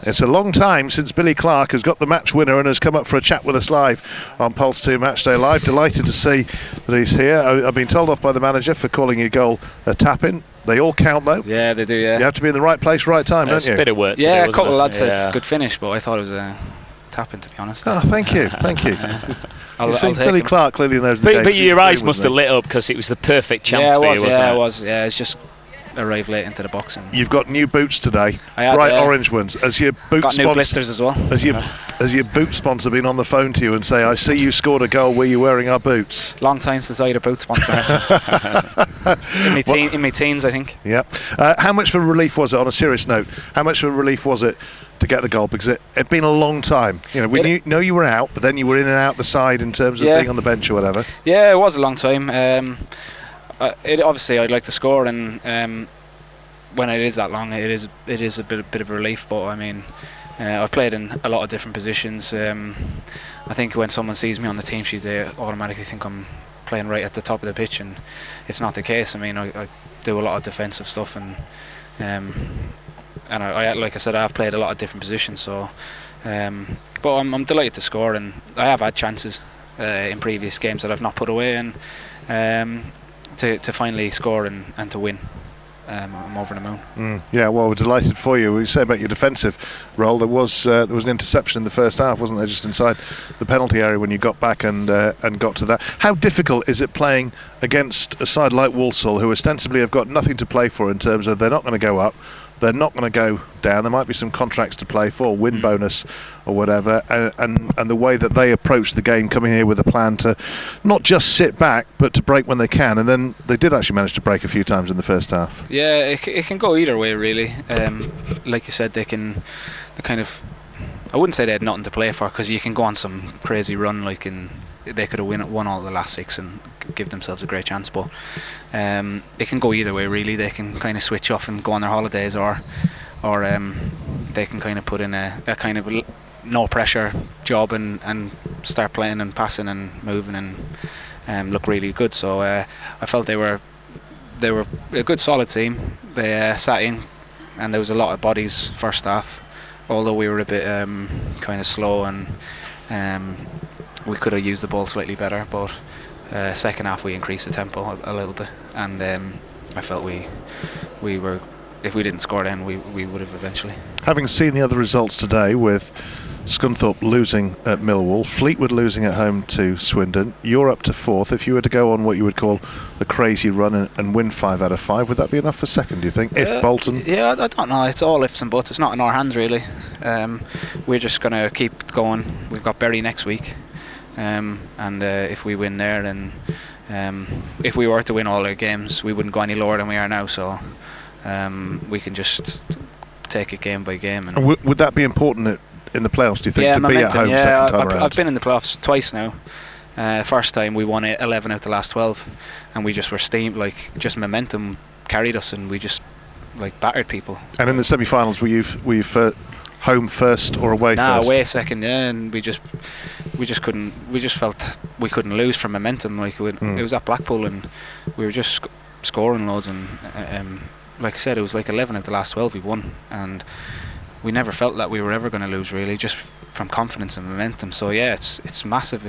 It's a long time since Billy Clark has got the match winner and has come up for a chat with us live on Pulse 2 Matchday Live. Delighted to see that he's here. I've been told off by the manager for calling your goal a tap-in. They all count, though. Yeah, they do, yeah. You have to be in the right place, right time, don't you? It's a bit of work to Yeah, do, a couple of lads said yeah. it's a good finish, but I thought it was a tap-in, to be honest. Oh, thank you, thank you. I'll think take Billy him. Clark clearly knows the game. But your eyes He's must with have me. lit up because it was the perfect chance Yeah, it for was, you, wasn't yeah, it? it was. Yeah, it's just arrived late into the box. And You've got new boots today, I had, bright orange ones. Has your boot got new sponsor, blisters as well. has your boot sponsor been on the phone to you and say, I see you scored a goal, were you wearing our boots? Long time since I had a boot sponsor. in my teens, I think. Yeah. How much of a relief was it, on a serious note, how much of a relief was it to get the goal? Because it'd been a long time. You know, we know you were out, but then you were in and out the side in terms of being on the bench or whatever. Yeah, it was a long time. Obviously, I'd like to score, and when it is that long, it is a bit of a relief. But I mean, I've played in a lot of different positions. I think when someone sees me on the team sheet, they automatically think I'm playing right at the top of the pitch, and it's not the case. I mean, I do a lot of defensive stuff, and I like I said, I've played a lot of different positions. So, but I'm delighted to score, and I have had chances in previous games that I've not put away, and to finally score and to win. I'm over the moon. Yeah, well, we're delighted for you. We say about your defensive role, there was an interception in the first half, wasn't there, just inside the penalty area when you got back and got to that. How difficult is it playing against a side like Walsall, who ostensibly have got nothing to play for in terms of they're not going to go up, they're not going to go down, there might be some contracts to play for, win bonus or whatever, and the way that they approach the game, coming here with a plan to not just sit back but to break when they can, and then they did actually manage to break a few times in the first half. Yeah, it can go either way, really. Like you said, they kind of, I wouldn't say they had nothing to play for, because you can go on some crazy run, they could have won all the last 6 and give themselves a great chance, but it can go either way, really. They can kind of switch off and go on their holidays, or they can kind of put in a kind of no pressure job and start playing and passing and moving and look really good. So I felt they were a good solid team. They sat in, and there was a lot of bodies first half, although we were a bit kind of slow, and we could have used the ball slightly better, but second half we increased the tempo a little bit, and I felt we were, if we didn't score then we would have eventually. Having seen the other results today, with Scunthorpe losing at Millwall, Fleetwood losing at home to Swindon, you're up to 4th. If you were to go on what you would call a crazy run and win 5 out of 5, would that be enough for second, do you think, if Bolton? Yeah, I don't know, it's all ifs and buts. It's not in our hands, really. We're just going to keep going. We've got Bury next week, and if we win there, then if we were to win all our games, we wouldn't go any lower than we are now, so we can just take it game by game. And would that be important in the playoffs, do you think, to momentum, be at home second time around? I've been in the playoffs twice now. First time we won 11 out of the last 12, and we just were just momentum carried us, and we just battered people. And in the semi-finals, were you home first or away first? Away second, yeah, and we just couldn't. We just felt we couldn't lose from momentum. It was at Blackpool, and we were just scoring loads, and like I said, it was 11 out of the last 12 we won, and we never felt that we were ever going to lose, really, just from confidence and momentum. So yeah, it's massive.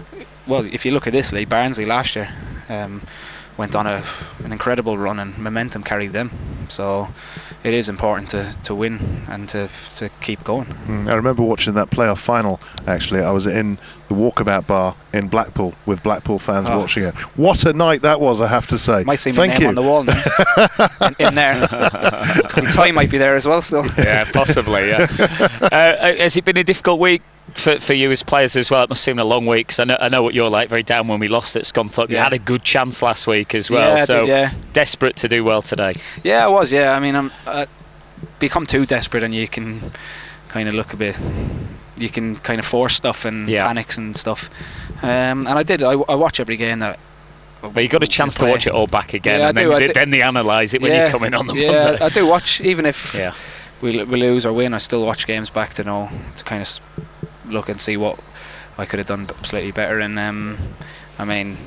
If you look at this league, Barnsley last year went on an incredible run, and momentum carried them. So it is important to win and to keep going. I remember watching that playoff final, actually. I was in the Walkabout bar in Blackpool with Blackpool fans watching it. What a night that was, I have to say. Might see my name on the wall now. in there. My tie might be there as well still. Yeah, possibly, yeah. Has it been a difficult week for you as players as well? It must seem a long week, because I know what you're like, very down when we lost at Scunthorpe. You had a good chance last week as well, desperate to do well today. Yeah, I was, yeah. I mean, I become too desperate, and you can kind of look a bit, you can kind of force stuff and panics and stuff, and I did. I watch every game that. But you got a chance to watch it all back again, and then they analyse it when you come in on the Monday. Yeah, I do watch, even if we lose or win, I still watch games back to kind of look and see what I could have done slightly better. And I mean,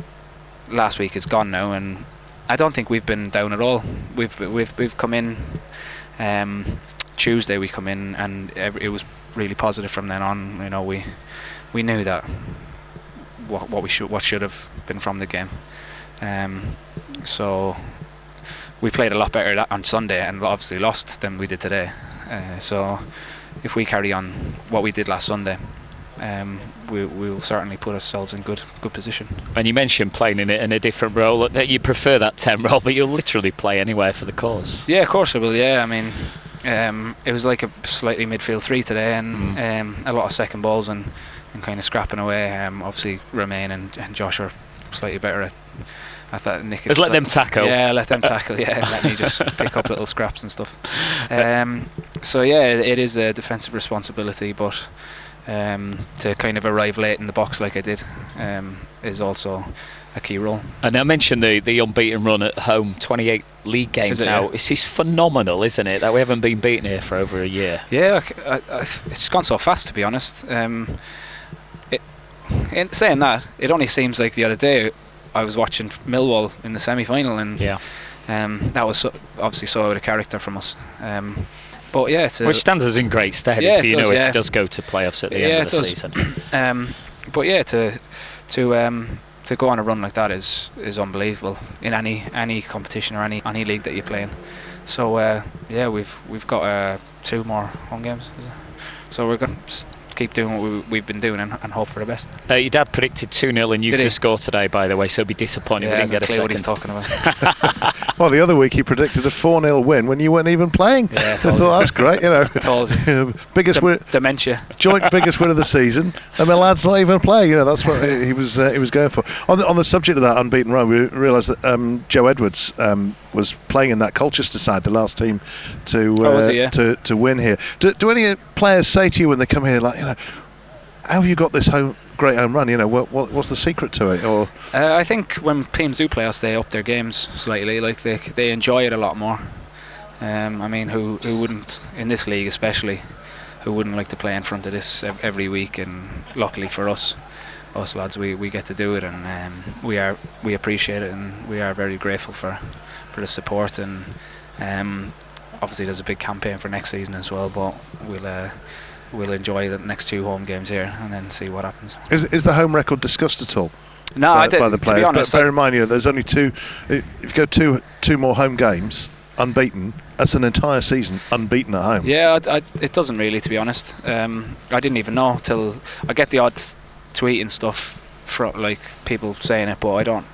last week is gone now, and I don't think we've been down at all. We've come in Tuesday we come in, and it was really positive from then on. You know, we knew that what should have been from the game. So we played a lot better on Sunday, and obviously lost than we did today. So if we carry on what we did last Sunday, we will certainly put ourselves in good position. And you mentioned playing in a different role. You prefer that 10 role, but you'll literally play anywhere for the cause. Yeah, of course I will. Yeah, I mean, it was like a slightly midfield 3 today, and a lot of second balls and kind of scrapping away. Obviously Romain and Josh are slightly better at that. Nick, let them tackle. Yeah, let them tackle. Yeah, and let me just pick up little scraps and stuff. So yeah, it is a defensive responsibility, but to kind of arrive late in the box like I did is also a key role. And I mentioned the unbeaten run at home, 28 league games now. Yeah. It's phenomenal, isn't it, that we haven't been beaten here for over a year? Yeah, it's gone so fast, to be honest. In saying that, it only seems like the other day I was watching Millwall in the semi-final, and that was obviously so out of character from us. But yeah, which stands us in great stead if it does go to playoffs at the end of the season. But yeah, to go on a run like that is unbelievable in any competition or any league that you play in. So we've got 2 more home games, so we're going to keep doing what we've been doing and hope for the best. Your dad predicted 2-0 and you just scored today, by the way, so he'll be disappointed we didn't get a second. What he's talking about. Well, the other week he predicted a 4-0 win when you weren't even playing. Yeah, I thought that's great, you know. Told you. Biggest win, dementia. Joint biggest win of the season, and my lad's not even playing. You know, that's what he was going for. On the subject of that unbeaten run, we realised that Joe Edwards was playing in that Colchester side, the last team to win here. Do any players say to you when they come here, like, you know, how have you got this great home run? You know, what's the secret to it? Or I think when teams do play us, they up their games slightly. Like they enjoy it a lot more. I mean, who wouldn't, in this league especially, who wouldn't like to play in front of this every week? And luckily for us lads, we get to do it, and we appreciate it, and we are very grateful for the support. And obviously there's a big campaign for next season as well, but we'll enjoy the next 2 home games here and then see what happens. Is the home record discussed at all? No, I didn't. By the players, to be honest, but bear in mind, there's only 2. If you go two more home games unbeaten, that's an entire season unbeaten at home. Yeah, it doesn't really, to be honest. I didn't even know till I get the odd tweet and stuff from like people saying it, but I don't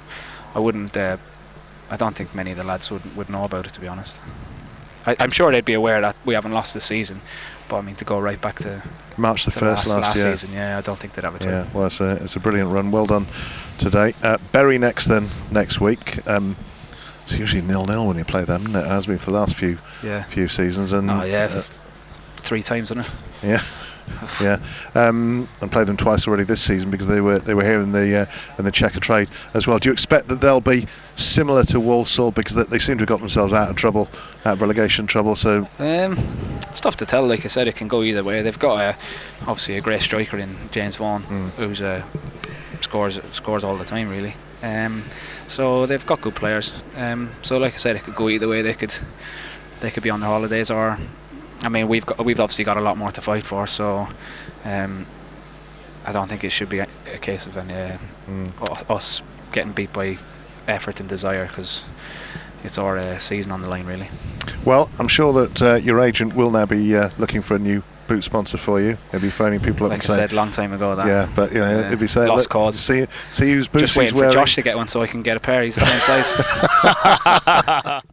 think many of the lads would know about it, to be honest. I'm sure they'd be aware that we haven't lost this season, but I mean, to go right back to March the 1st last year. Season, I don't think they'd have a clue. Yeah, well, it's a brilliant run. Well done today. Bury next week. It's usually 0-0 when you play them, isn't it? It has been for the last few seasons. And 3 times, isn't it? Yeah. Yeah, and played them twice already this season because they were here in the Chequer Trade as well. Do you expect that they'll be similar to Walsall, because they seem to have got themselves out of relegation trouble? So it's tough to tell. Like I said, it can go either way. They've got obviously a great striker in James Vaughan, who's scores all the time, really. So they've got good players. So like I said, it could go either way. They could be on their holidays, or I mean, we've obviously got a lot more to fight for, so I don't think it should be a case of us getting beat by effort and desire, because it's our season on the line, really. Well, I'm sure that your agent will now be looking for a new boot sponsor for you. He'll be phoning people up and saying, like I said, long time ago that. Yeah, but he'll be saying, lost cause. See whose boots just waiting he's wearing. For Josh to get one so I can get a pair. He's the same size.